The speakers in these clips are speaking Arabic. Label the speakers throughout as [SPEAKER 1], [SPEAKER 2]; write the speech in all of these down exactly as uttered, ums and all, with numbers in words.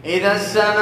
[SPEAKER 1] إذا السماء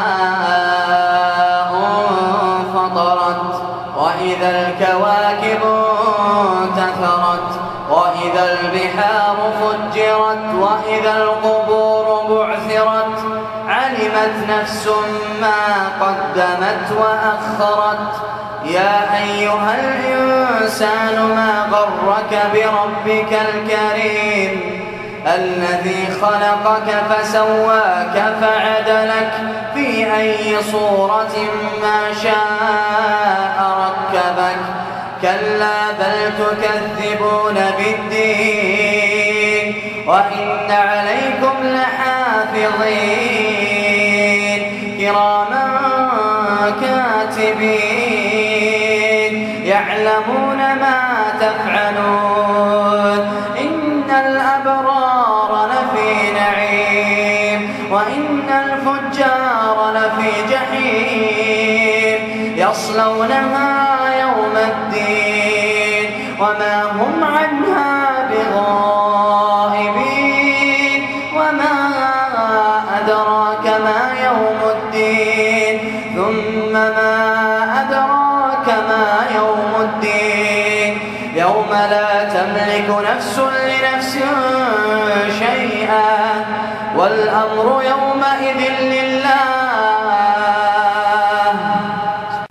[SPEAKER 1] انفطرت وإذا الكواكب انتثرت وإذا البحار فجرت وإذا القبور بعثرت علمت نفس ما قدمت وأخرت. يا أيها الإنسان ما غرك بربك الكريم الذي خلقك فسواك فعدلك في أي صورة ما شاء ركبك. كلا بل تكذبون بالدين وإن عليكم لحافظين كراما كاتبين يعلمون ما تفعلون. إن الأبرار لفي نعيم وإن الفجار لفي جحيم يصلونها يوم الدين وما هم عنها بغائبين. وما أدراك ما يوم الدين ثم ما أدراك ما يوم الدين يوم لا تملك نفس لنفس شيئا والأمر يومئذ لله